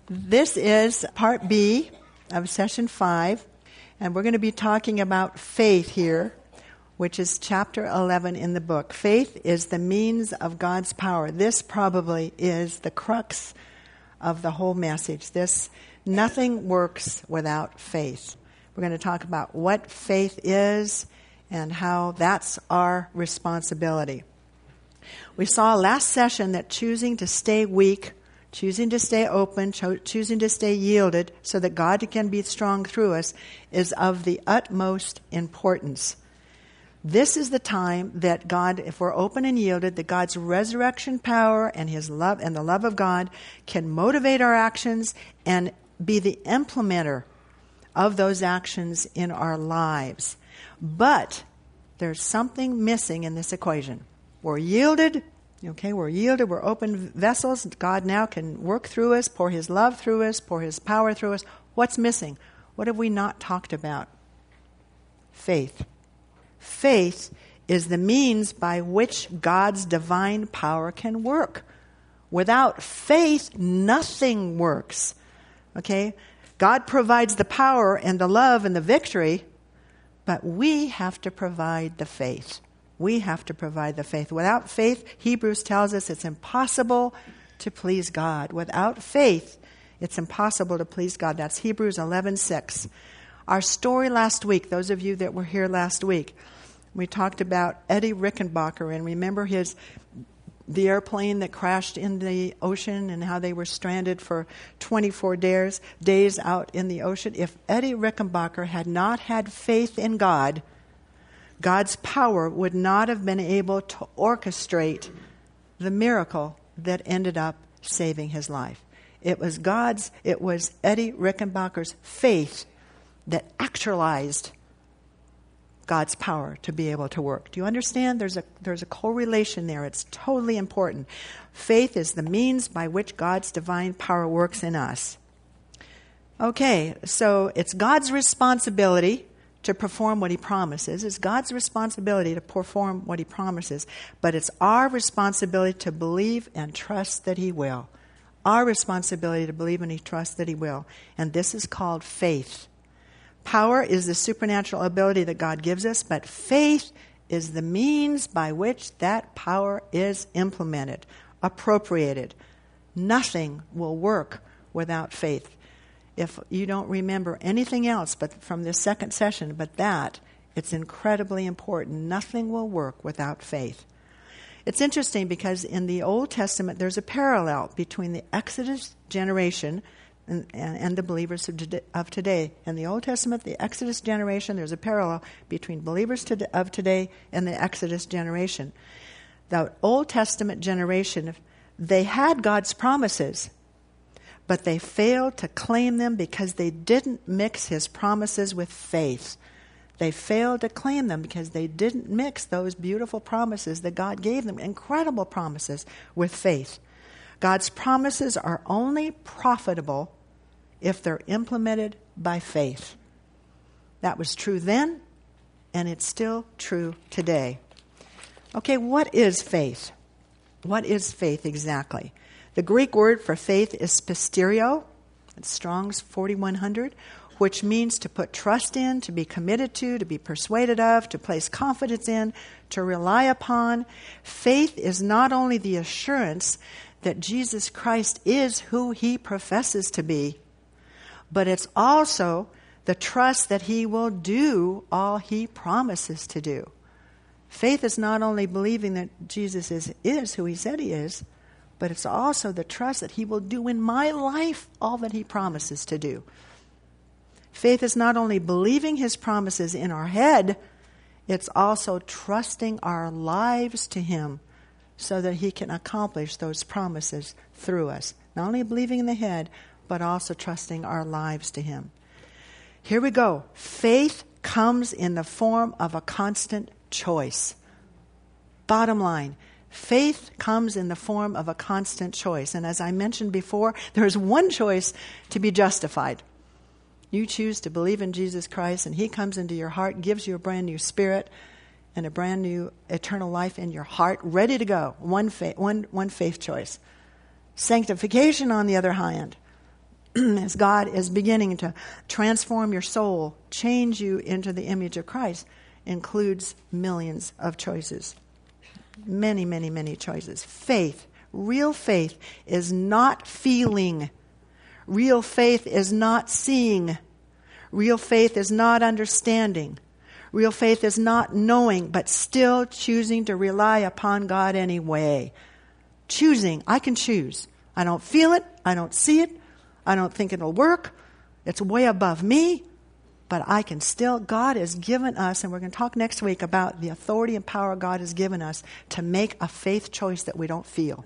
This is part B of session 5, and we're going to be talking about faith here, which is chapter 11 in the book. Faith is the means of God's power. This probably is the crux of the whole message. Nothing works without faith. We're going to talk about what faith is and how that's our responsibility. We saw last session that choosing to stay weak, choosing to stay open, choosing to stay yielded so that God can be strong through us is of the utmost importance. This is the time that God, if we're open and yielded, that God's resurrection power and His love and the love of God can motivate our actions and be the implementer of those actions in our lives. But there's something missing in this equation. We're yielded. We're open vessels. God now can work through us, pour His love through us, pour His power through us. What's missing? What have we not talked about? Faith. Faith is the means by which God's divine power can work. Without faith, nothing works. Okay? God provides the power and the love and the victory, but we have to provide the faith. We have to provide the faith. Without faith, Hebrews tells us it's impossible to please God. Without faith, it's impossible to please God. That's Hebrews 11:6. Our story last week, those of you that were here last week, we talked about Eddie Rickenbacker, and remember the airplane that crashed in the ocean and how they were stranded for 24 days out in the ocean. If Eddie Rickenbacker had not had faith in God, God's power would not have been able to orchestrate the miracle that ended up saving his life. It was Eddie Rickenbacker's faith that actualized God's power to be able to work. Do you understand? There's a correlation there. It's totally important. Faith is the means by which God's divine power works in us. Okay, so it's God's responsibility to perform what He promises. It's God's responsibility to perform what He promises. But it's our responsibility to believe and trust that He will. Our responsibility to believe and trust that He will. And this is called faith. Power is the supernatural ability that God gives us, but faith is the means by which that power is implemented, appropriated. Nothing will work without faith. If you don't remember anything else but from this second session, it's incredibly important. Nothing will work without faith. It's interesting because in the Old Testament, there's a parallel between the Exodus generation and the believers of today. In the Old Testament, the Exodus generation, there's a parallel between believers of today and the Exodus generation. The Old Testament generation, they had God's promises, but they failed to claim them because they didn't mix His promises with faith. They failed to claim them because they didn't mix those beautiful promises that God gave them, incredible promises, with faith. God's promises are only profitable if they're implemented by faith. That was true then, and it's still true today. Okay, what is faith? What is faith exactly? The Greek word for faith is pisterio. It's Strong's 4100, which means to put trust in, to be committed to be persuaded of, to place confidence in, to rely upon. Faith is not only the assurance that Jesus Christ is who He professes to be, but it's also the trust that He will do all He promises to do. Faith is not only believing that Jesus is who He said He is, but it's also the trust that He will do in my life all that He promises to do. Faith is not only believing His promises in our head, it's also trusting our lives to Him so that He can accomplish those promises through us. Not only believing in the head, but also trusting our lives to Him. Here we go. Faith comes in the form of a constant choice. Bottom line, faith comes in the form of a constant choice. And as I mentioned before, there is one choice to be justified. You choose to believe in Jesus Christ, and He comes into your heart, gives you a brand new spirit and a brand new eternal life in your heart, ready to go. One faith choice. Sanctification, on the other hand, as God is beginning to transform your soul, change you into the image of Christ, includes millions of choices. Many, many, many choices. Faith, real faith, is not feeling. Real faith is not seeing. Real faith is not understanding. Real faith is not knowing, but still choosing to rely upon God anyway. Choosing. I can choose. I don't feel it. I don't see it. I don't think it'll work. It's way above me. But I can still, God has given us, and we're going to talk next week about the authority and power God has given us to make a faith choice that we don't feel.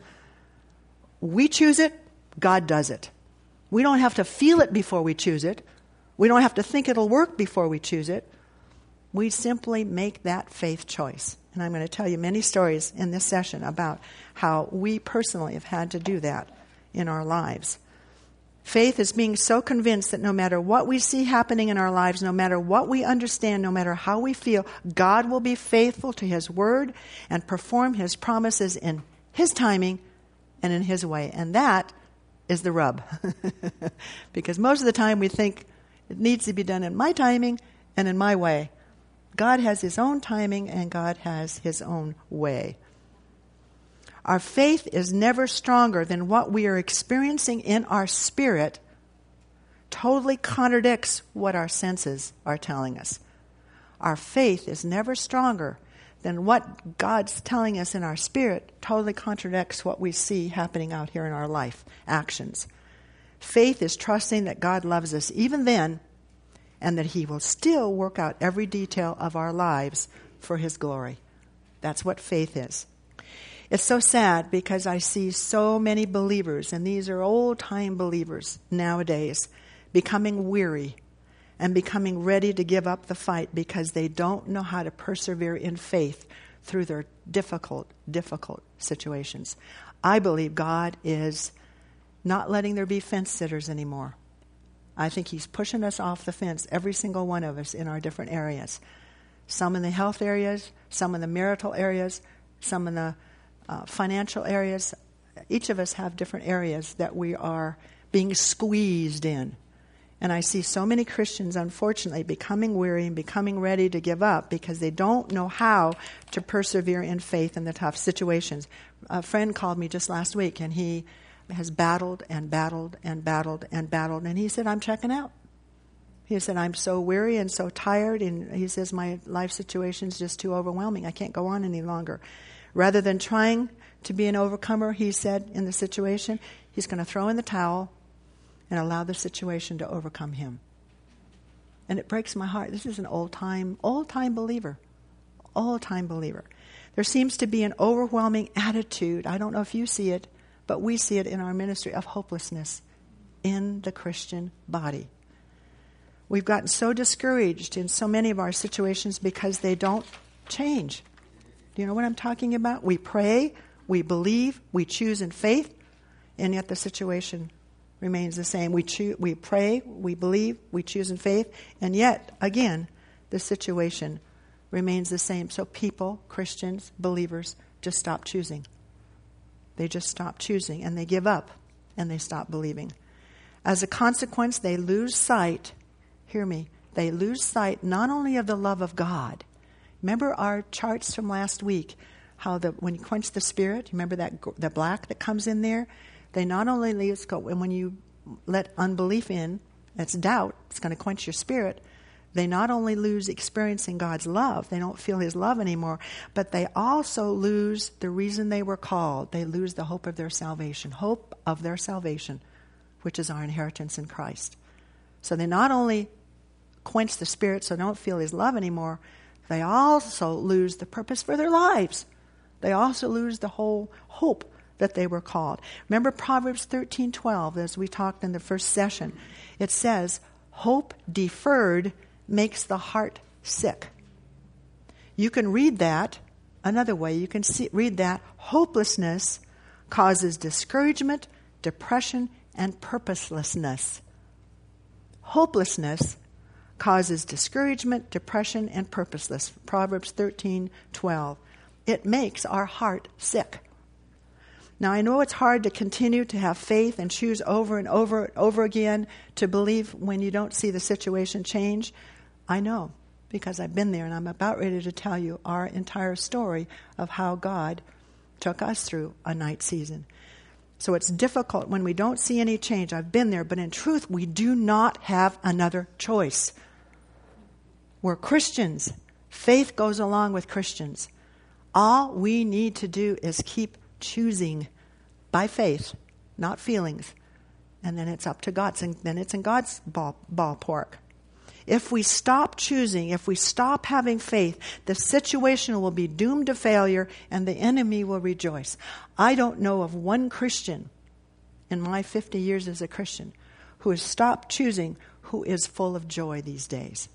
We choose it, God does it. We don't have to feel it before we choose it. We don't have to think it'll work before we choose it. We simply make that faith choice. And I'm going to tell you many stories in this session about how we personally have had to do that in our lives. Faith is being so convinced that no matter what we see happening in our lives, no matter what we understand, no matter how we feel, God will be faithful to His word and perform His promises in His timing and in His way. And that is the rub. Because most of the time we think it needs to be done in my timing and in my way. God has His own timing and God has His own way. Our faith is never stronger than what we are experiencing in our spirit totally contradicts what our senses are telling us. Our faith is never stronger than what God's telling us in our spirit totally contradicts what we see happening out here in our life, actions. Faith is trusting that God loves us even then and that He will still work out every detail of our lives for His glory. That's what faith is. It's so sad because I see so many believers, and these are old-time believers nowadays, becoming weary and becoming ready to give up the fight because they don't know how to persevere in faith through their difficult situations. I believe God is not letting there be fence sitters anymore. I think He's pushing us off the fence, every single one of us in our different areas. Some in the health areas, some in the marital areas, some in the financial areas. Each of us have different areas that we are being squeezed in. And I see so many Christians, unfortunately, becoming weary and becoming ready to give up because they don't know how to persevere in faith in the tough situations. A friend called me just last week, and he has battled and battled and battled and battled, and he said, I'm checking out. He said, I'm so weary and so tired, and he says, my life situation is just too overwhelming. I can't go on any longer. Rather than trying to be an overcomer, he said, in the situation, he's going to throw in the towel and allow the situation to overcome him. And it breaks my heart. This is an old-time believer. Old-time believer. There seems to be an overwhelming attitude. I don't know if you see it, but we see it in our ministry of hopelessness in the Christian body. We've gotten so discouraged in so many of our situations because they don't change. Do you know what I'm talking about? We pray, we believe, we choose in faith, and yet the situation remains the same. We pray, we believe, we choose in faith, and yet, again, the situation remains the same. So people, Christians, believers, just stop choosing. They just stop choosing, and they give up, and they stop believing. As a consequence, they lose sight, hear me, they lose sight not only of the love of God. Remember our charts from last week, how when you quench the Spirit, remember that the black that comes in there? They not only leave, and when you let unbelief in, that's doubt, it's going to quench your spirit. They not only lose experiencing God's love, they don't feel His love anymore, but they also lose the reason they were called. They lose the hope of their salvation, which is our inheritance in Christ. So they not only quench the Spirit, so don't feel His love anymore, they also lose the purpose for their lives. They also lose the whole hope that they were called. Remember Proverbs 13:12, as we talked in the first session. It says, hope deferred makes the heart sick. You can read that another way. You can read that hopelessness causes discouragement, depression, and purposelessness. Hopelessness causes discouragement, depression, and purposelessness. Proverbs 13:12. It makes our heart sick. Now, I know it's hard to continue to have faith and choose over and over and over again to believe when you don't see the situation change. I know, because I've been there, and I'm about ready to tell you our entire story of how God took us through a night season. So it's difficult when we don't see any change. I've been there, but in truth, we do not have another choice. We're Christians. Faith goes along with Christians. All we need to do is keep choosing by faith, not feelings. And then it's up to God. Then it's in God's ballpark. If we stop choosing, if we stop having faith, the situation will be doomed to failure and the enemy will rejoice. I don't know of one Christian in my 50 years as a Christian who has stopped choosing who is full of joy these days.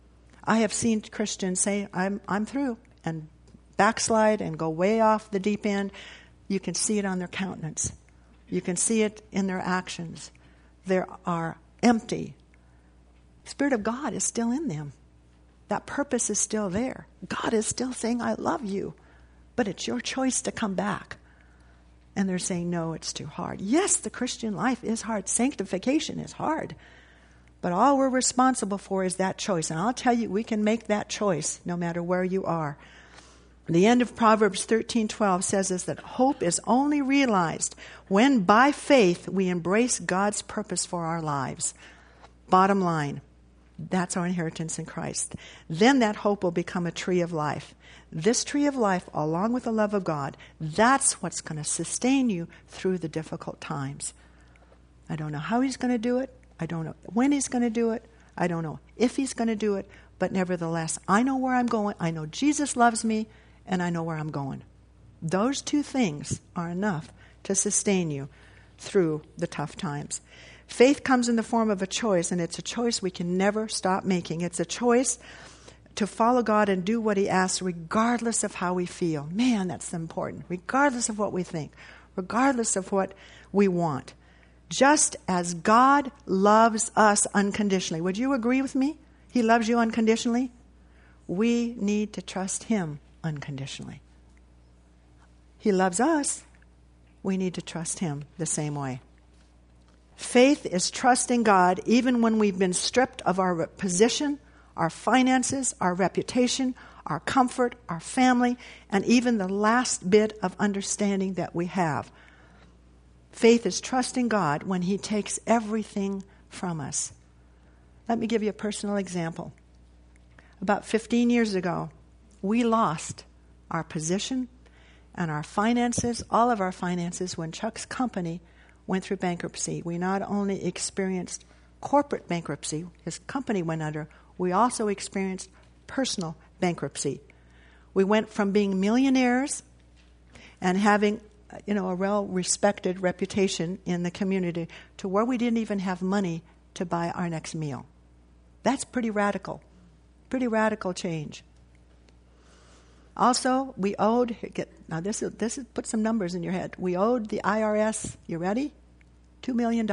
I have seen Christians say, I'm through, and backslide and go way off the deep end. You can see it on their countenance. You can see it in their actions. They are empty. The Spirit of God is still in them. That purpose is still there. God is still saying, I love you. But it's your choice to come back. And they're saying, no, it's too hard. Yes, the Christian life is hard. Sanctification is hard. But all we're responsible for is that choice. And I'll tell you, we can make that choice no matter where you are. The end of Proverbs 13:12 says us that hope is only realized when by faith we embrace God's purpose for our lives. Bottom line, that's our inheritance in Christ. Then that hope will become a tree of life. This tree of life, along with the love of God, that's what's going to sustain you through the difficult times. I don't know how He's going to do it. I don't know when He's going to do it. I don't know if He's going to do it. But nevertheless, I know where I'm going. I know Jesus loves me, and I know where I'm going. Those two things are enough to sustain you through the tough times. Faith comes in the form of a choice, and it's a choice we can never stop making. It's a choice to follow God and do what He asks regardless of how we feel. Man, that's important. Regardless of what we think. Regardless of what we want. Just as God loves us unconditionally. Would you agree with me? He loves you unconditionally. We need to trust Him unconditionally. He loves us. We need to trust Him the same way. Faith is trusting God even when we've been stripped of our position, our finances, our reputation, our comfort, our family, and even the last bit of understanding that we have. Faith is trusting God when He takes everything from us. Let me give you a personal example. About 15 years ago, we lost our position and our finances, all of our finances, when Chuck's company went through bankruptcy. We not only experienced corporate bankruptcy, his company went under, we also experienced personal bankruptcy. We went from being millionaires and having, a well-respected reputation in the community to where we didn't even have money to buy our next meal. That's pretty radical change. Also, we owed, this is put some numbers in your head. We owed the IRS, you ready? $2 million.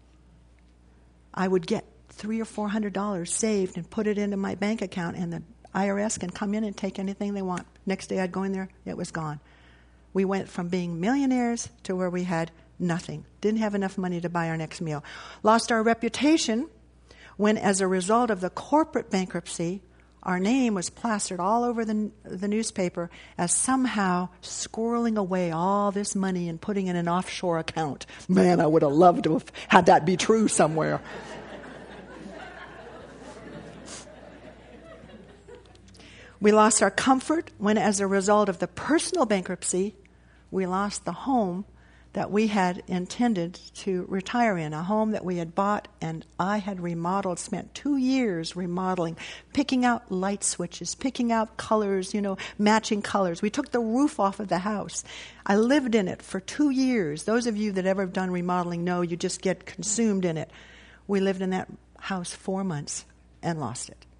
I would get $300 or $400 saved and put it into my bank account, and the IRS can come in and take anything they want. Next day I'd go in there, it was gone. We went from being millionaires to where we had nothing. Didn't have enough money to buy our next meal. Lost our reputation when, as a result of the corporate bankruptcy, our name was plastered all over the newspaper as somehow squirreling away all this money and putting in an offshore account. Man, I would have loved to have had that be true somewhere. We lost our comfort when, as a result of the personal bankruptcy, we lost the home that we had intended to retire in, a home that we had bought and I had remodeled, spent 2 years remodeling, picking out light switches, picking out colors, matching colors. We took the roof off of the house. I lived in it for 2 years. Those of you that ever have done remodeling know you just get consumed in it. We lived in that house 4 months and lost it.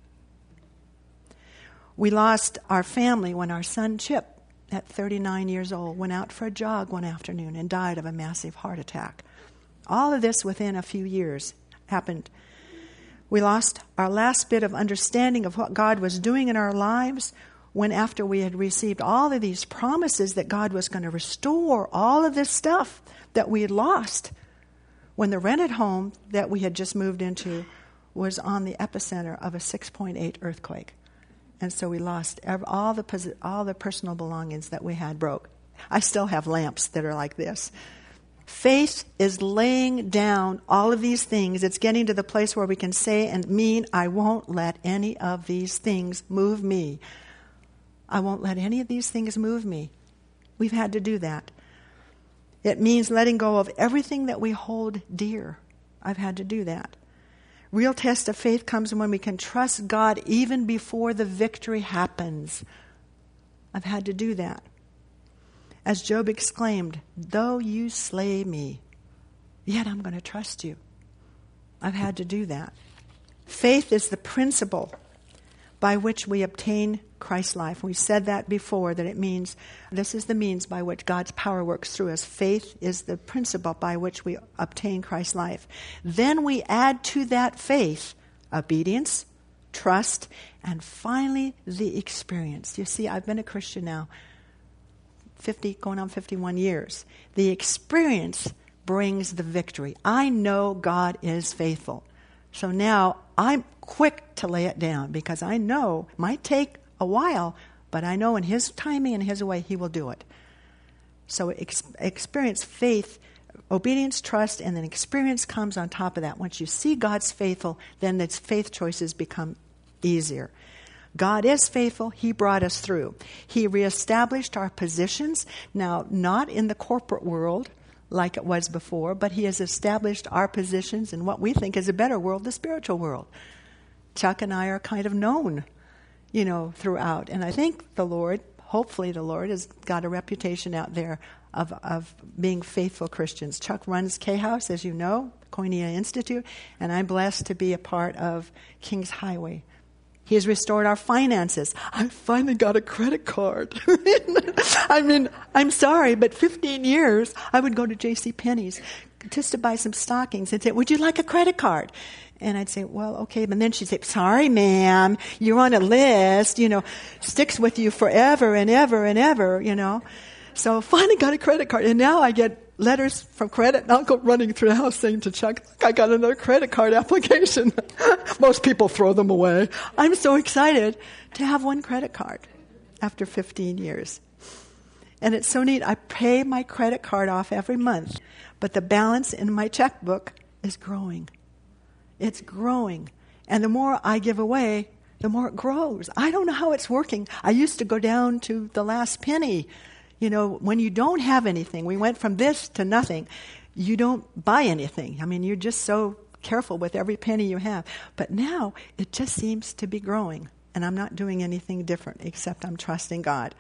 We lost our family when our son Chip, at 39 years old, went out for a jog one afternoon and died of a massive heart attack. All of this within a few years happened. We lost our last bit of understanding of what God was doing in our lives when after we had received all of these promises that God was going to restore all of this stuff that we had lost, when the rented home that we had just moved into was on the epicenter of a 6.8 earthquake. And so we lost all the personal belongings that we had broke. I still have lamps that are like this. Faith is laying down all of these things. It's getting to the place where we can say and mean, I won't let any of these things move me. I won't let any of these things move me. We've had to do that. It means letting go of everything that we hold dear. I've had to do that. Real test of faith comes when we can trust God even before the victory happens. I've had to do that. As Job exclaimed, though you slay me, yet I'm going to trust you. I've had to do that. Faith is the principle by which we obtain Christ's life. We've said that before, that it means, this is the means by which God's power works through us. Faith is the principle by which we obtain Christ's life. Then we add to that faith obedience, trust, and finally the experience. You see, I've been a Christian now going on 51 years. The experience brings the victory. I know God is faithful. So now I'm quick to lay it down because I know it might take a while, but I know in His timing and His way He will do it. So experience, faith, obedience, trust, and then experience comes on top of that. Once you see God's faithful, then its faith choices become easier. God is faithful. He brought us through. He reestablished our positions, now not in the corporate world like it was before, but He has established our positions in what we think is a better world, the spiritual world. Chuck and I are kind of known, throughout. And I think the Lord, hopefully the Lord, has got a reputation out there of being faithful Christians. Chuck runs K-House, as you know, Koinonia Institute, and I'm blessed to be a part of King's Highway. He has restored our finances. I finally got a credit card. I mean, I'm sorry, but 15 years, I would go to JCPenney's just to buy some stockings and say, would you like a credit card? And I'd say, well, okay. But then she'd say, sorry, ma'am, you're on a list, sticks with you forever and ever and ever, So finally got a credit card. And now I get letters from credit, and I'll go running through the house saying to Chuck, I got another credit card application. Most people throw them away. I'm so excited to have one credit card after 15 years. And it's so neat. I pay my credit card off every month, but the balance in my checkbook is growing. It's growing. And the more I give away, the more it grows. I don't know how it's working. I used to go down to the last penny. When you don't have anything, we went from this to nothing. You don't buy anything. I mean, you're just so careful with every penny you have. But now it just seems to be growing. And I'm not doing anything different except I'm trusting God.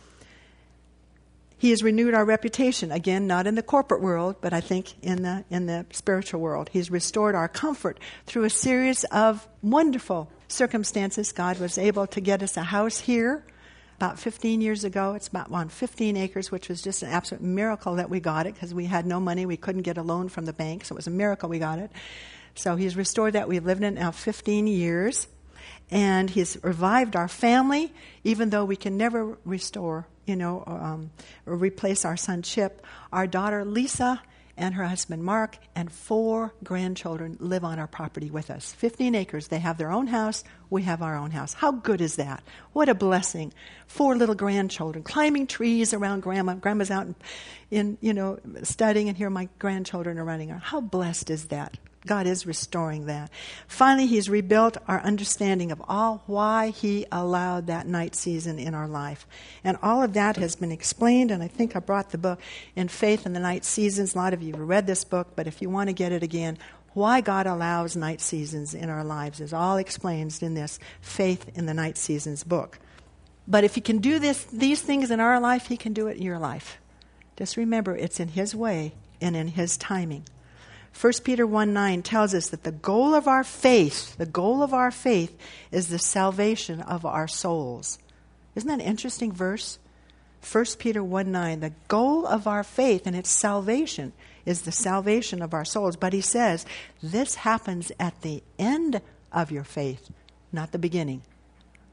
He has renewed our reputation. Again, not in the corporate world, but I think in the spiritual world. He's restored our comfort through a series of wonderful circumstances. God was able to get us a house here about 15 years ago. It's about on 15 acres, which was just an absolute miracle that we got it because we had no money. We couldn't get a loan from the bank, so it was a miracle we got it. So He's restored that. We've lived in it now 15 years. And He's revived our family, even though we can never restore, or replace our son Chip. Our daughter Lisa and her husband Mark and 4 grandchildren live on our property with us. 15 acres. They have their own house. We have our own house. How good is that? What a blessing. 4 little grandchildren climbing trees around Grandma. Grandma's out in studying, and here my grandchildren are running around. How blessed is that? God is restoring that. Finally, He's rebuilt our understanding of why He allowed that night season in our life. And all of that has been explained, and I think I brought the book in Faith in the Night Seasons. A lot of you have read this book, but if you want to get it again, why God allows night seasons in our lives is all explained in this Faith in the Night Seasons book. But if He can do these things in our life, He can do it in your life. Just remember, it's in His way and in His timing. 1 Peter 1:9 tells us that the goal of our faith is the salvation of our souls. Isn't that an interesting verse? 1 Peter 1:9, the goal of our faith and its salvation is the salvation of our souls. But he says, this happens at the end of your faith, not the beginning.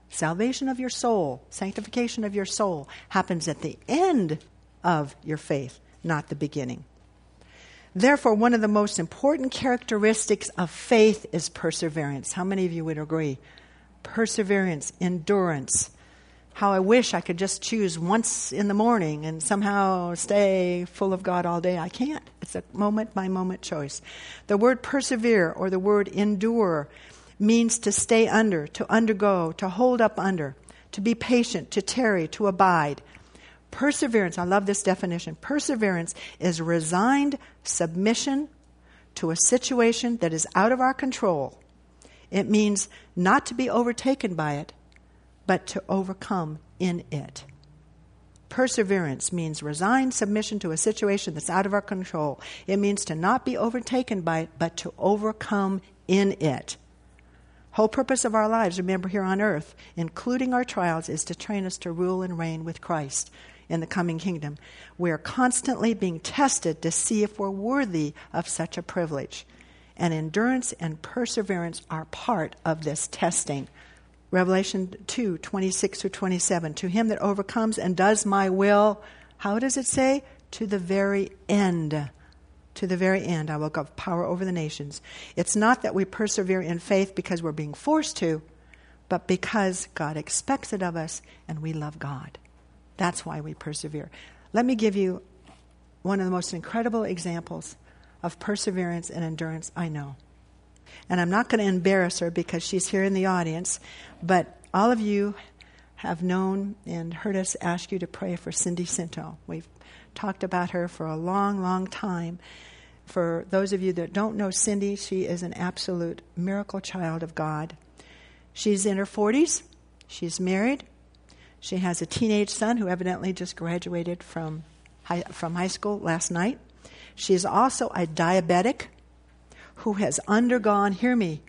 salvation of your soul, sanctification of your soul, happens at the end of your faith, not the beginning. Therefore, one of the most important characteristics of faith is perseverance. How many of you would agree? Perseverance, endurance. How I wish I could just choose once in the morning and somehow stay full of God all day. I can't. It's a moment-by-moment choice. The word persevere or the word endure means to stay under, to undergo, to hold up under, to be patient, to tarry, to abide. Perseverance, I love this definition. Perseverance is resigned submission to a situation that is out of our control. It means not to be overtaken by it, but to overcome in it. Perseverance means resigned submission to a situation that's out of our control. It means to not be overtaken by it, but to overcome in it. Whole purpose of our lives, remember, here on earth, including our trials, is to train us to rule and reign with Christ in the coming kingdom. We are constantly being tested to see if we're worthy of such a privilege. And endurance and perseverance are part of this testing. Revelation 2:26-27. To him that overcomes and does my will, how does it say? To the very end. To the very end, I will give power over the nations. It's not that we persevere in faith because we're being forced to, but because God expects it of us and we love God. That's why we persevere. Let me give you one of the most incredible examples of perseverance and endurance I know. And I'm not going to embarrass her because she's here in the audience, but all of you have known and heard us ask you to pray for Cindy Cinto. We've talked about her for a long, long time. For those of you that don't know Cindy, she is an absolute miracle child of God. She's in her 40s. She's married. She has a teenage son who evidently just graduated from high school last night. She is also a diabetic who has undergone, hear me,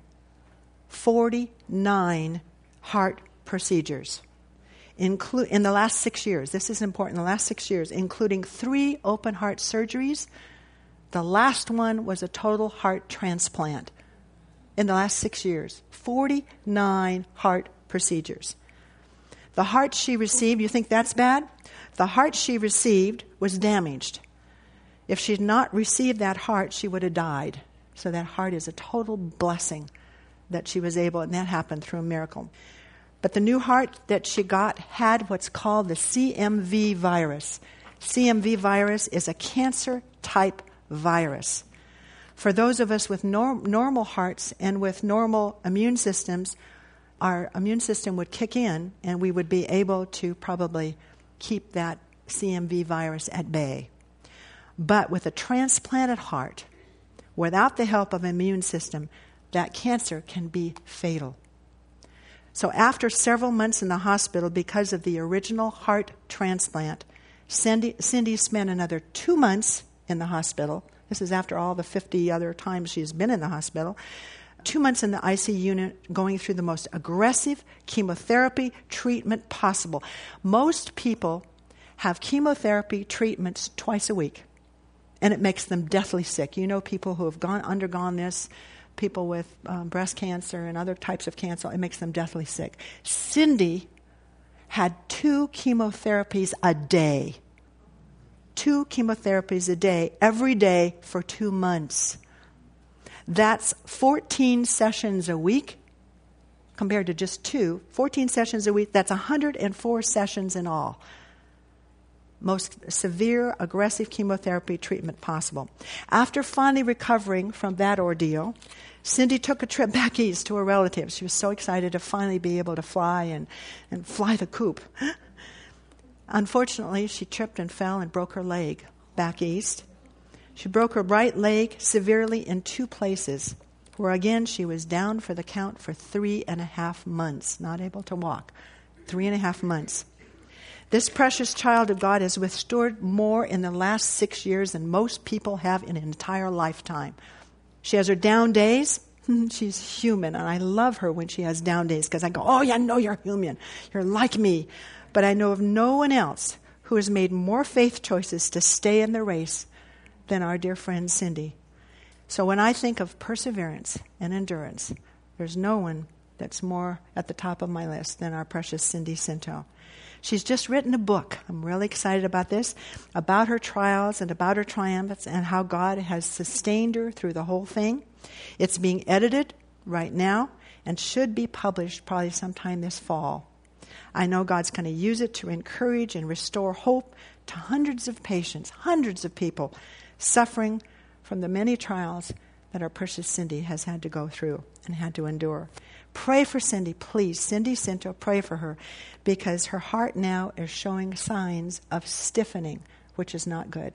49 heart procedures in the last 6 years. This is important. The last 6 years, including 3 open heart surgeries. The last one was a total heart transplant in the last 6 years. 49 heart procedures. The heart she received, you think that's bad? The heart she received was damaged. If she had not received that heart, she would have died. So that heart is a total blessing that she was able, and that happened through a miracle. But the new heart that she got had what's called the CMV virus. CMV virus is a cancer-type virus. For those of us with normal hearts and with normal immune systems, our immune system would kick in and we would be able to probably keep that CMV virus at bay. But with a transplanted heart, without the help of an immune system, that cancer can be fatal. So after several months in the hospital because of the original heart transplant, Cindy spent another 2 months in the hospital. This is after all the 50 other times she's been in the hospital. 2 months in the ICU unit going through the most aggressive chemotherapy treatment possible. Most people have chemotherapy treatments twice a week, and it makes them deathly sick. You know people who have undergone this, people with breast cancer and other types of cancer, it makes them deathly sick. Cindy had 2 chemotherapies a day. 2 chemotherapies a day, every day for 2 months. That's 14 sessions a week compared to just 2. 14 sessions a week, that's 104 sessions in all. Most severe, aggressive chemotherapy treatment possible. After finally recovering from that ordeal, Cindy took a trip back east to her relatives. She was so excited to finally be able to fly and fly the coop. Unfortunately, she tripped and fell and broke her leg back east. She broke her right leg severely in 2 places, where again she was down for the count for 3.5 months, not able to walk. 3.5 months. This precious child of God has withstood more in the last 6 years than most people have in an entire lifetime. She has her down days. She's human, and I love her when she has down days because I go, oh, yeah, I know you're human. You're like me. But I know of no one else who has made more faith choices to stay in the race than our dear friend Cindy. So when I think of perseverance and endurance, there's no one that's more at the top of my list than our precious Cindy Cinto. She's just written a book. I'm really excited about this, about her trials and about her triumphs and how God has sustained her through the whole thing. It's being edited right now and should be published probably sometime this fall. I know God's going to use it to encourage and restore hope to hundreds of patients, hundreds of people suffering from the many trials that our precious Cindy has had to go through and had to endure. Pray for Cindy, please. Cindy Cinto, pray for her, because her heart now is showing signs of stiffening, which is not good.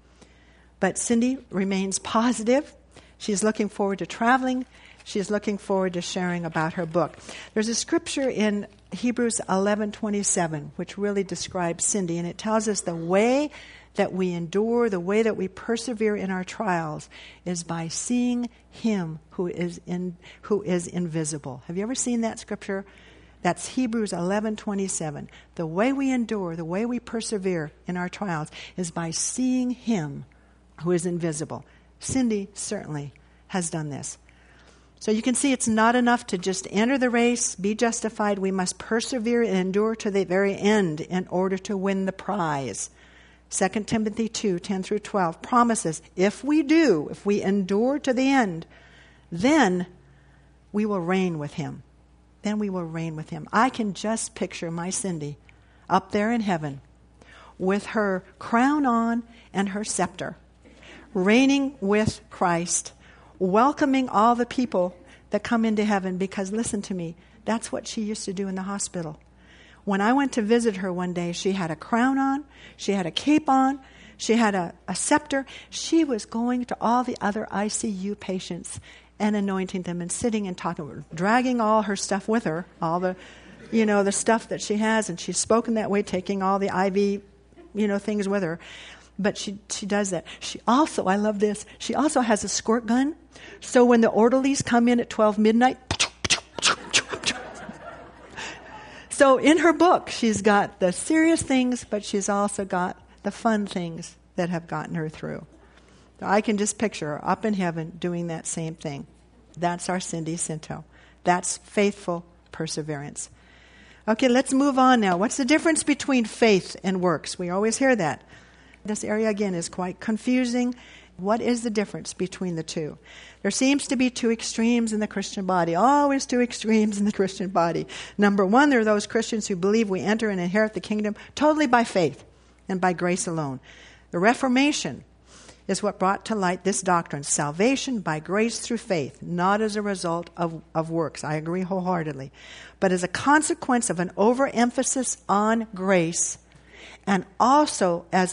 But Cindy remains positive. She's looking forward to traveling. She's looking forward to sharing about her book. There's a scripture in Hebrews 11:27, which really describes Cindy, and it tells us the way that we endure, the way that we persevere in our trials is by seeing Him who is invisible. Have you ever seen that scripture? That's Hebrews 11:27. The way we endure, the way we persevere in our trials is by seeing Him who is invisible. Cindy certainly has done this. So you can see it's not enough to just enter the race, be justified. We must persevere and endure to the very end in order to win the prize. 2 Timothy 2:10-12 promises, if we endure to the end, then we will reign with Him. Then we will reign with Him. I can just picture my Cindy up there in heaven with her crown on and her scepter, reigning with Christ, welcoming all the people that come into heaven, because listen to me, that's what she used to do in the hospital. When I went to visit her one day, she had a crown on, she had a cape on, she had a scepter. She was going to all the other ICU patients and anointing them and sitting and talking, dragging all her stuff with her, all the, the stuff that she has, and she's spoken that way, taking all the IV, things with her. But she does that. She also, I love this, she also has a squirt gun. So when the orderlies come in at 12 midnight, so in her book, she's got the serious things, but she's also got the fun things that have gotten her through. So I can just picture her up in heaven doing that same thing. That's our Cindy Cinto. That's faithful perseverance. Okay, let's move on now. What's the difference between faith and works? We always hear that. This area, again, is quite confusing. What is the difference between the two? There seems to be two extremes in the Christian body, always two extremes in the Christian body. Number one, there are those Christians who believe we enter and inherit the kingdom totally by faith and by grace alone. The Reformation is what brought to light this doctrine, salvation by grace through faith, not as a result of works. I agree wholeheartedly. But as a consequence of an overemphasis on grace, and also as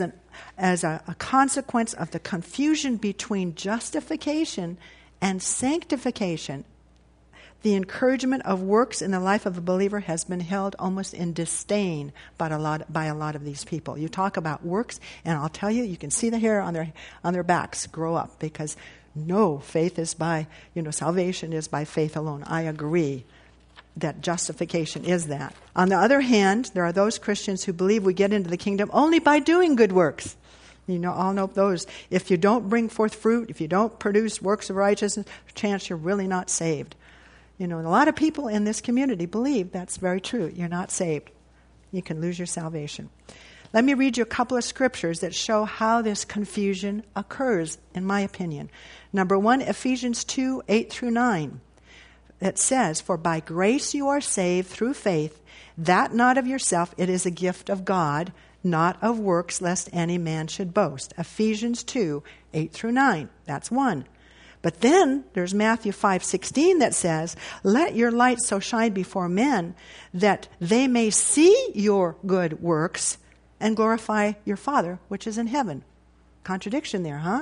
a consequence of the confusion between justification and sanctification, the encouragement of works in the life of a believer has been held almost in disdain by a lot of these people. You talk about works, and I'll tell you, you can see the hair on their backs grow up, because no, faith is by, salvation is by faith alone. I agree that justification is that. On the other hand, there are those Christians who believe we get into the kingdom only by doing good works. All know those. If you don't bring forth fruit, if you don't produce works of righteousness, chance you're really not saved. A lot of people in this community believe that's very true. You're not saved. You can lose your salvation. Let me read you a couple of scriptures that show how this confusion occurs, in my opinion. Number one, Ephesians 2:8-9. It says, "For by grace you are saved through faith, that not of yourself, it is a gift of God, not of works, lest any man should boast." Ephesians 2:8-9. That's one. But then there's Matthew 5:16 that says, "Let your light so shine before men that they may see your good works and glorify your Father which is in heaven." Contradiction there, huh?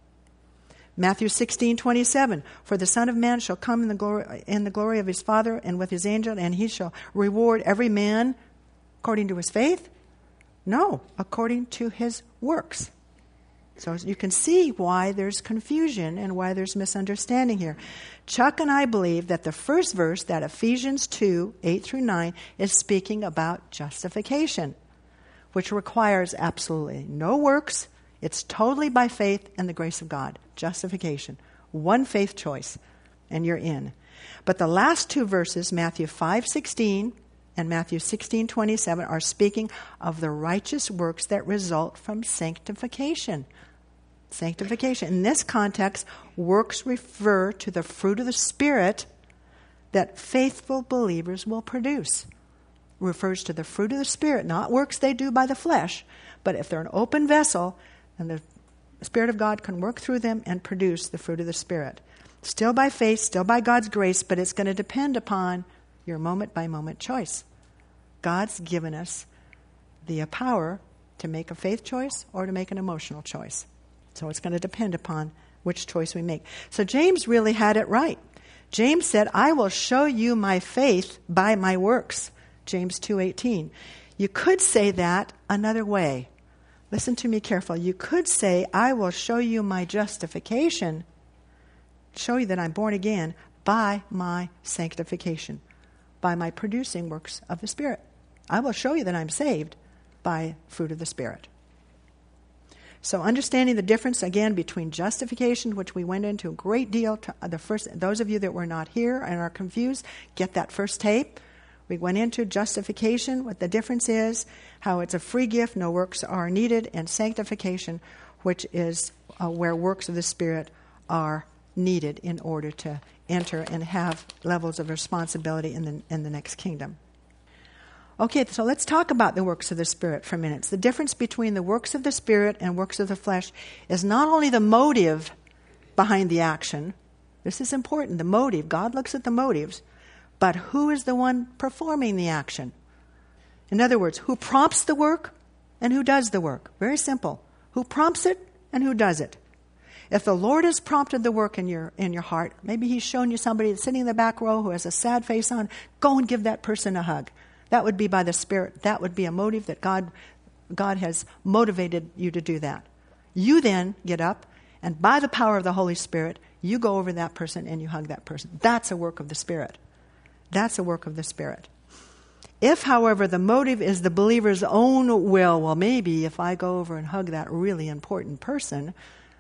Matthew 16:27, "For the Son of Man shall come in the glory of his Father and with his angel, and he shall reward every man according to his faith?" No, according to his works. So you can see why there's confusion and why there's misunderstanding here. Chuck and I believe that the first verse, that Ephesians 2:8-9, is speaking about justification, which requires absolutely no works. It's totally by faith and the grace of God. Justification. One faith choice, and you're in. But the last two verses, Matthew 5:16 and Matthew 16:27, are speaking of the righteous works that result from sanctification. Sanctification. In this context, works refer to the fruit of the Spirit that faithful believers will produce. Refers to the fruit of the Spirit, not works they do by the flesh, but if they're an open vessel, then the Spirit of God can work through them and produce the fruit of the Spirit. Still by faith, still by God's grace, but it's going to depend upon your moment-by-moment choice. God's given us the power to make a faith choice or to make an emotional choice. So it's going to depend upon which choice we make. So James really had it right. James said, I will show you my faith by my works. James 2:18. You could say that another way. Listen to me carefully. You could say, I will show you my justification, show you that I'm born again by my sanctification, by my producing works of the Spirit. I will show you that I'm saved by fruit of the Spirit. So understanding the difference, again, between justification, which we went into a great deal, those of you that were not here and are confused, get that first tape. We went into justification, what the difference is, how it's a free gift, no works are needed, and sanctification, which is where works of the Spirit are needed in order to enter and have levels of responsibility in the next kingdom. Okay, so let's talk about the works of the Spirit for a minute. The difference between the works of the Spirit and works of the flesh is not only the motive behind the action. This is important, the motive. God looks at the motives. But who is the one performing the action? In other words, who prompts the work and who does the work? Very simple. Who prompts it and who does it? If the Lord has prompted the work in your heart, maybe He's shown you somebody that's sitting in the back row who has a sad face on, go and give that person a hug. That would be by the Spirit. That would be a motive that God has motivated you to do that. You then get up, and by the power of the Holy Spirit, you go over that person and you hug that person. That's a work of the Spirit. That's a work of the Spirit. If, however, the motive is the believer's own will, well, maybe if I go over and hug that really important person,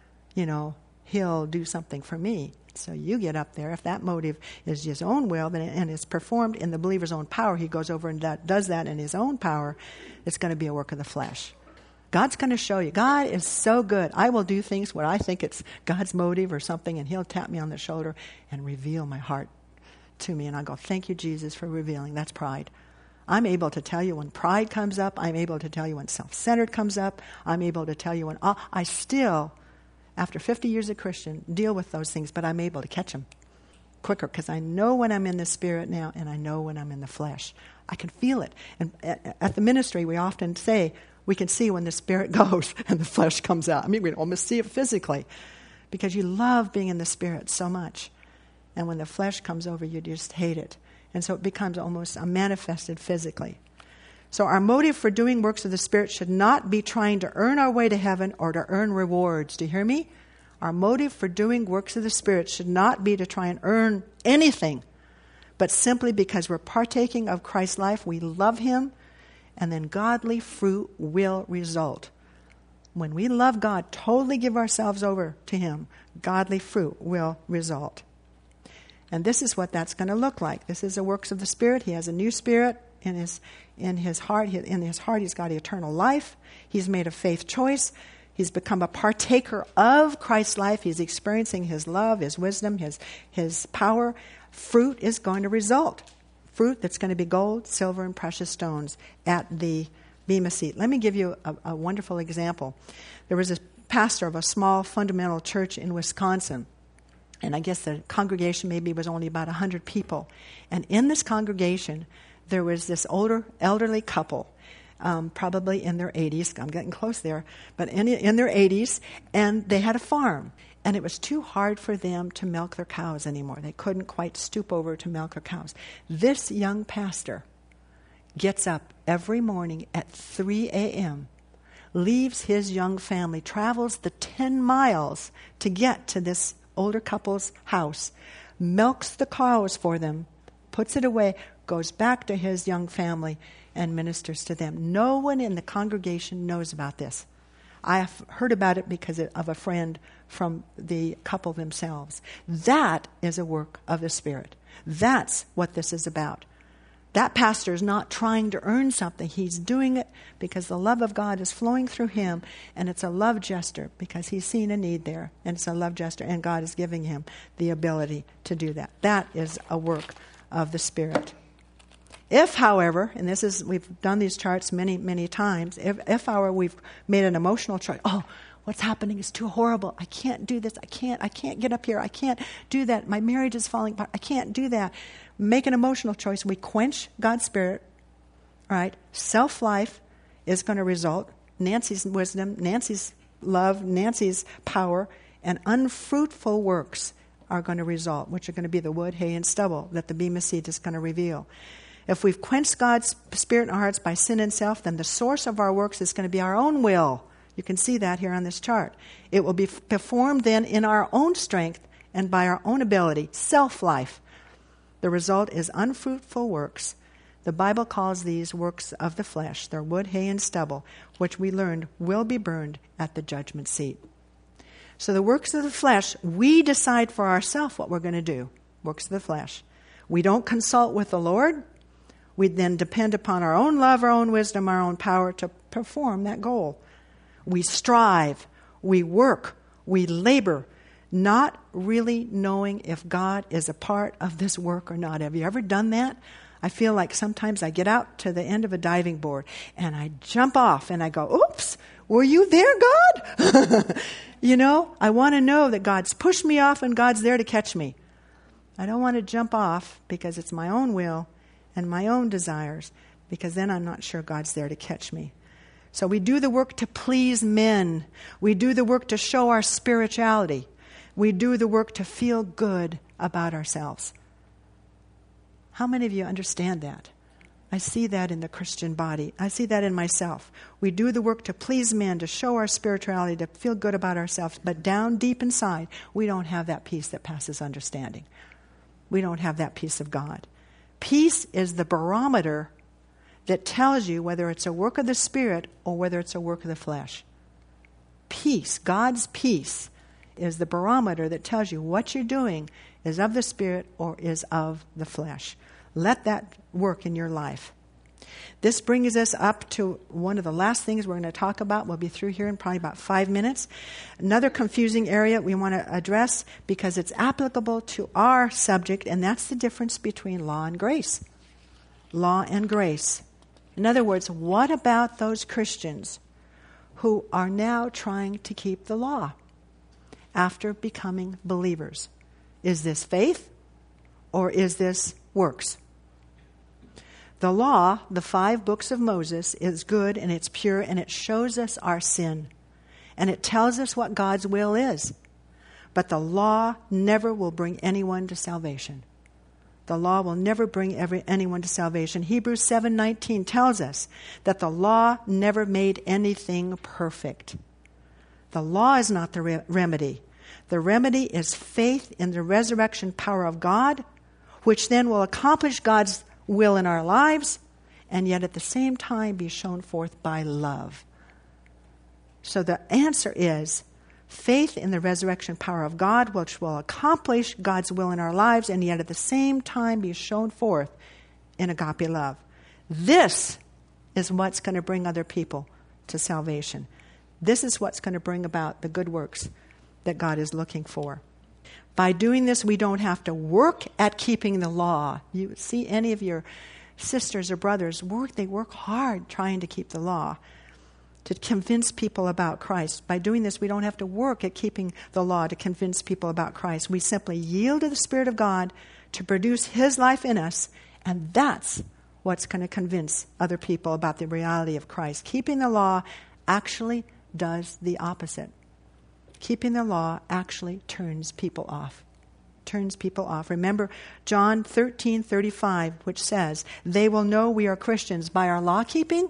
he'll do something for me. So you get up there. If that motive is his own will and is performed in the believer's own power, he goes over and does that in his own power, it's going to be a work of the flesh. God's going to show you. God is so good. I will do things where I think it's God's motive or something, and He'll tap me on the shoulder and reveal my heart to me. And I go, thank you, Jesus, for revealing. That's pride. I'm able to tell you when pride comes up. I'm able to tell you when self-centered comes up. I'm able to tell you when I still, after 50 years of Christian, deal with those things, but I'm able to catch them quicker because I know when I'm in the Spirit now and I know when I'm in the flesh. I can feel it. And at the ministry, we often say we can see when the Spirit goes and the flesh comes out. I mean, we almost see it physically because you love being in the Spirit so much. And when the flesh comes over, you just hate it. And so it becomes almost manifested physically. So our motive for doing works of the Spirit should not be trying to earn our way to heaven or to earn rewards. Do you hear me? Our motive for doing works of the Spirit should not be to try and earn anything, but simply because we're partaking of Christ's life, we love Him, and then godly fruit will result. When we love God, totally give ourselves over to Him, godly fruit will result. And this is what that's going to look like. This is the works of the Spirit. He has a new spirit in his heart. In his heart, he's got eternal life. He's made a faith choice. He's become a partaker of Christ's life. He's experiencing His love, His wisdom, His power. Fruit is going to result. Fruit that's going to be gold, silver, and precious stones at the Bema seat. Let me give you a wonderful example. There was a pastor of a small fundamental church in Wisconsin. And I guess the congregation maybe was only about 100 people. And in this congregation, there was this elderly couple, probably in their 80s. I'm getting close there. But in their 80s, and they had a farm. And it was too hard for them to milk their cows anymore. They couldn't quite stoop over to milk their cows. This young pastor gets up every morning at 3 a.m., leaves his young family, travels the 10 miles to get to this older couple's house, milks the cows for them, puts it away, goes back to his young family, and ministers to them. No one in the congregation knows about this. I have heard about it because of a friend from the couple themselves. That is a work of the Spirit. That's what this is about. That pastor is not trying to earn something. He's doing it because the love of God is flowing through him, and it's a love gesture because he's seen a need there, and it's a love gesture, and God is giving him the ability to do that. That is a work of the Spirit. If, however, and we've done these charts many, many times, if however, we've made an emotional choice, what's happening is too horrible. I can't do this. I can't get up here. I can't do that. My marriage is falling apart. I can't do that. Make an emotional choice. We quench God's Spirit, right? Self-life is going to result. Nancy's wisdom, Nancy's love, Nancy's power, and unfruitful works are going to result, which are going to be the wood, hay, and stubble that the Bema seed is going to reveal. If we've quenched God's Spirit in our hearts by sin and self, then the source of our works is going to be our own will. You can see that here on this chart. It will be performed then in our own strength and by our own ability, self-life. The result is unfruitful works. The Bible calls these works of the flesh. They're wood, hay, and stubble, which we learned will be burned at the judgment seat. So the works of the flesh, we decide for ourselves what we're going to do. Works of the flesh. We don't consult with the Lord. We then depend upon our own love, our own wisdom, our own power to perform that goal. We strive, we work, we labor, not really knowing if God is a part of this work or not. Have you ever done that? I feel like sometimes I get out to the end of a diving board and I jump off and I go, oops, were you there, God? I want to know that God's pushed me off and God's there to catch me. I don't want to jump off because it's my own will and my own desires, because then I'm not sure God's there to catch me. So we do the work to please men. We do the work to show our spirituality. We do the work to feel good about ourselves. How many of you understand that? I see that in the Christian body. I see that in myself. We do the work to please men, to show our spirituality, to feel good about ourselves. But down deep inside, we don't have that peace that passes understanding. We don't have that peace of God. Peace is the barometer that tells you whether it's a work of the Spirit or whether it's a work of the flesh. Peace, God's peace, is the barometer that tells you what you're doing is of the Spirit or is of the flesh. Let that work in your life. This brings us up to one of the last things we're going to talk about. We'll be through here in probably about 5 minutes. Another confusing area we want to address because it's applicable to our subject, and that's the difference between law and grace. Law and grace. In other words, what about those Christians who are now trying to keep the law after becoming believers? Is this faith or is this works? The law, the 5 books of Moses, is good and it's pure and it shows us our sin. And it tells us what God's will is. But the law never will bring anyone to salvation. The law will never bring anyone to salvation. Hebrews 7:19 tells us that the law never made anything perfect. The law is not the remedy. The remedy is faith in the resurrection power of God, which then will accomplish God's will in our lives, and yet at the same time be shown forth by love. So the answer is faith in the resurrection power of God, which will accomplish God's will in our lives, and yet at the same time be shown forth in agape love. This is what's going to bring other people to salvation. This is what's going to bring about the good works that God is looking for. By doing this, we don't have to work at keeping the law. You see any of your sisters or brothers they work hard trying to keep the law, to convince people about Christ. By doing this, we don't have to work at keeping the law to convince people about Christ. We simply yield to the Spirit of God to produce His life in us, and that's what's going to convince other people about the reality of Christ. Keeping the law actually does the opposite. Keeping the law actually turns people off. Turns people off. Remember John 13:35, which says, "They will know we are Christians by our law keeping."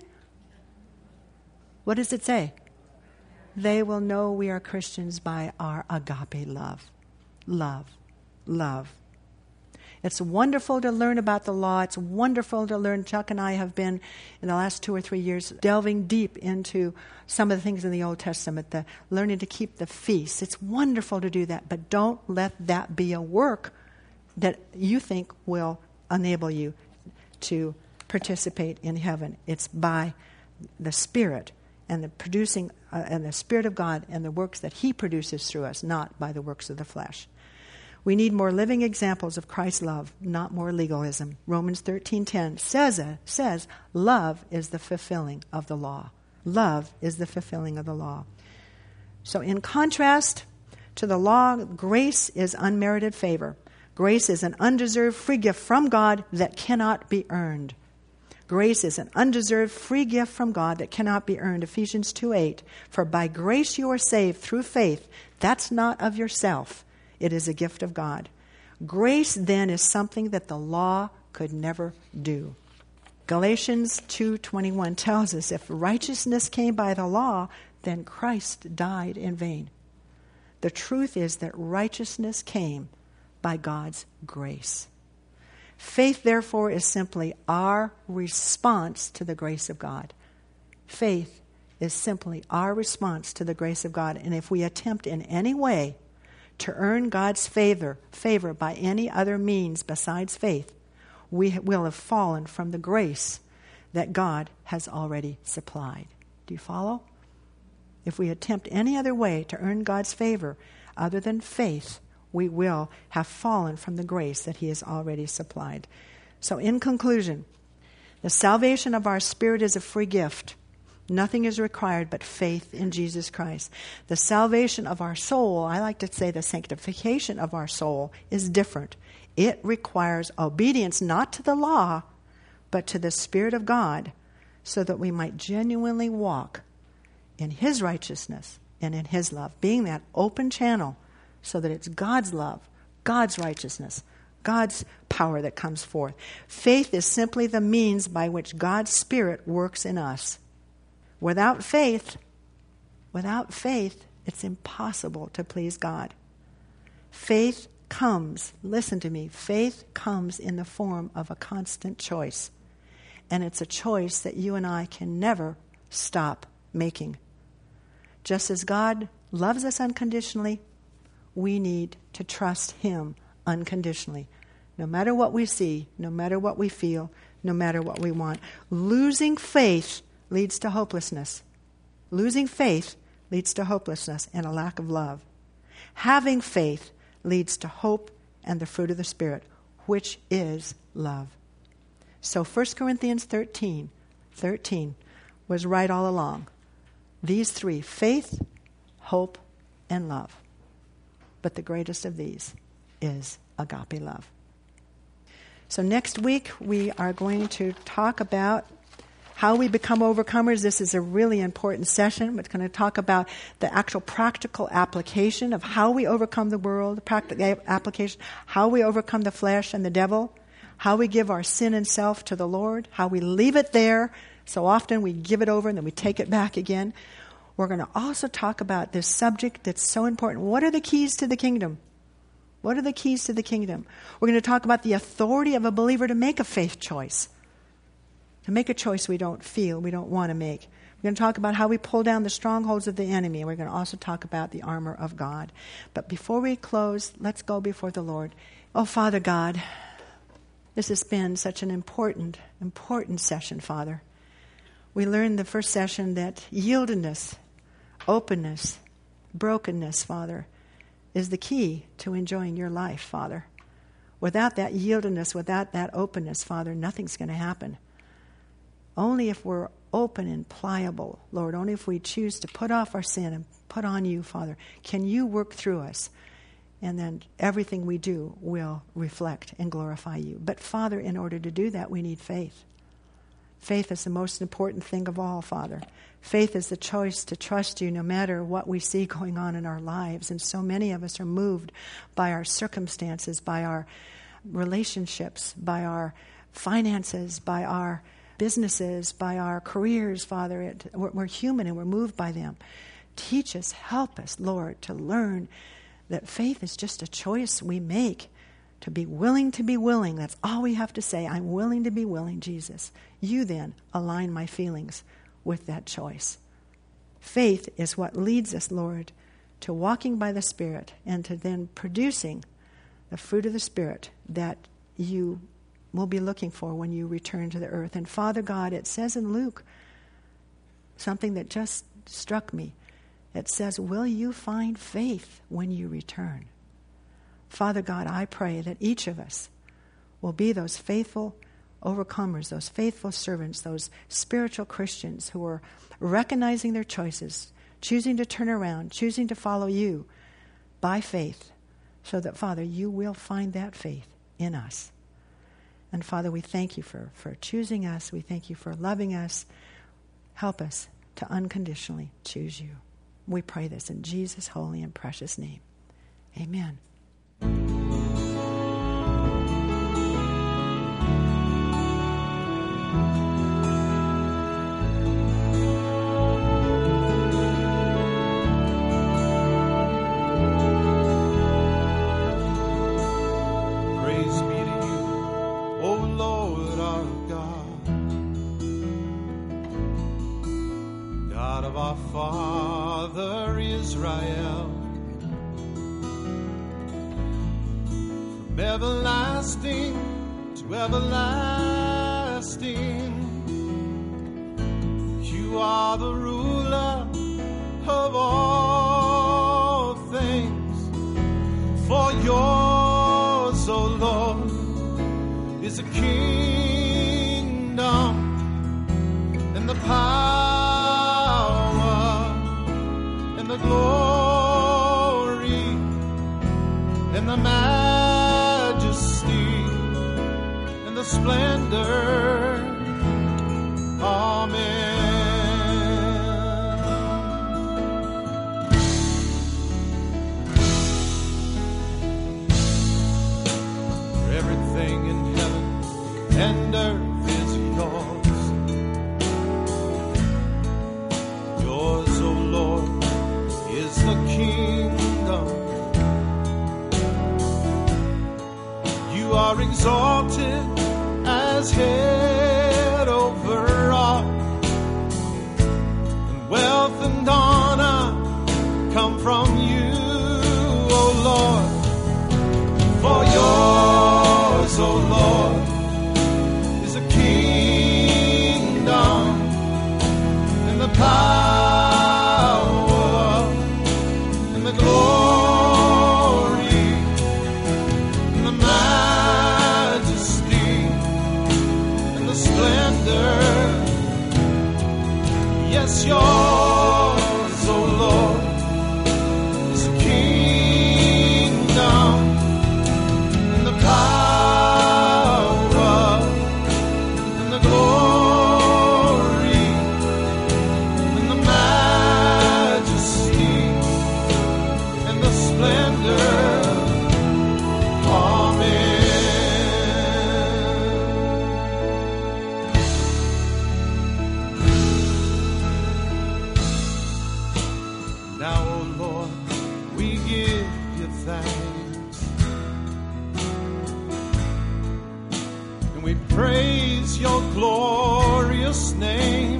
What does it say? They will know we are Christians by our agape love. Love. Love. It's wonderful to learn about the law. It's wonderful to learn. Chuck and I have been, in the last 2 or 3 years, delving deep into some of the things in the Old Testament, the learning to keep the feasts. It's wonderful to do that, but don't let that be a work that you think will enable you to participate in heaven. It's by the Spirit and the producing and the Spirit of God and the works that He produces through us, not by the works of the flesh. We need more living examples of Christ's love, not more legalism. Romans 13:10 says, love is the fulfilling of the law. Love is the fulfilling of the law. So in contrast to the law, grace is unmerited favor. Grace is an undeserved free gift from God that cannot be earned. Grace is an undeserved free gift from God that cannot be earned. Ephesians 2:8. For by grace you are saved through faith. That's not of yourself. It is a gift of God. Grace then is something that the law could never do. Galatians 2:21 tells us if righteousness came by the law, then Christ died in vain. The truth is that righteousness came by God's grace. Faith, therefore, is simply our response to the grace of God. Faith is simply our response to the grace of God. And if we attempt in any way to earn God's favor by any other means besides faith, we will have fallen from the grace that God has already supplied. Do you follow? If we attempt any other way to earn God's favor other than faith, we will have fallen from the grace that He has already supplied. So in conclusion, the salvation of our spirit is a free gift. Nothing is required but faith in Jesus Christ. The salvation of our soul, I like to say the sanctification of our soul, is different. It requires obedience not to the law, but to the Spirit of God, so that we might genuinely walk in His righteousness and in His love, being that open channel so that it's God's love, God's righteousness, God's power that comes forth. Faith is simply the means by which God's Spirit works in us. Without faith, it's impossible to please God. Faith comes, listen to me, faith comes in the form of a constant choice. And it's a choice that you and I can never stop making. Just as God loves us unconditionally, we need to trust Him unconditionally. No matter what we see, no matter what we feel, no matter what we want. Losing faith leads to hopelessness. Losing faith leads to hopelessness and a lack of love. Having faith leads to hope and the fruit of the Spirit, which is love. So 1 Corinthians 13 was right all along. These three, faith, hope, and love. But the greatest of these is agape love. So next week we are going to talk about how we become overcomers. This is a really important session. It's going to talk about the actual practical application of how we overcome the world, the practical application, how we overcome the flesh and the devil, how we give our sin and self to the Lord, how we leave it there. So often we give it over and then we take it back again. We're going to also talk about this subject that's so important. What are the keys to the kingdom? What are the keys to the kingdom? We're going to talk about the authority of a believer to make a faith choice. To make a choice we don't feel, we don't want to make. We're going to talk about how we pull down the strongholds of the enemy. And we're going to also talk about the armor of God. But before we close, let's go before the Lord. Oh, Father God, this has been such an important session, Father. We learned the first session that yieldedness, openness, brokenness, Father, is the key to enjoying your life, Father. Without that yieldedness, without that openness, Father, nothing's going to happen. Only if we're open and pliable, Lord, only if we choose to put off our sin and put on you, Father, can you work through us. And then everything we do will reflect and glorify you. But Father, in order to do that, we need faith. Faith is the most important thing of all, Father. Faith is the choice to trust you no matter what we see going on in our lives. And so many of us are moved by our circumstances, by our relationships, by our finances, by our businesses, by our careers, Father. We're human and we're moved by them. Teach us, help us, Lord, to learn that faith is just a choice we make. To be willing to be willing. That's all we have to say. I'm willing to be willing, Jesus. You then align my feelings with that choice. Faith is what leads us, Lord, to walking by the Spirit and to then producing the fruit of the Spirit that you will be looking for when you return to the earth. And Father God, it says in Luke something that just struck me. It says, will you find faith when you return? Father God, I pray that each of us will be those faithful overcomers, those faithful servants, those spiritual Christians who are recognizing their choices, choosing to turn around, choosing to follow you by faith, so that, Father, you will find that faith in us. And Father, we thank you for choosing us. We thank you for loving us. Help us to unconditionally choose you. We pray this in Jesus' holy and precious name. Amen. Father Israel, from everlasting to everlasting, you are the ruler of all things. For yours, O Lord, is the kingdom and the power, the glory and the majesty and the splendor. Amen. For everything in heaven and earth is yours. Yours, O Lord, is the kingdom. You are exalted as head over all, and wealth and honor come from you, O Lord. For yours, O Lord, is the kingdom and the power, glory and the majesty and the splendor. Yes, yours, O Lord, is the kingdom and the power and the glory and the majesty, splendor. Amen. Now, O Lord, we give you thanks, and we praise your glorious name.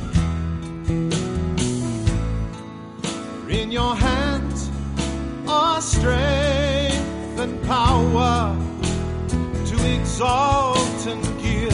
In your hands are strength and power to exalt and give.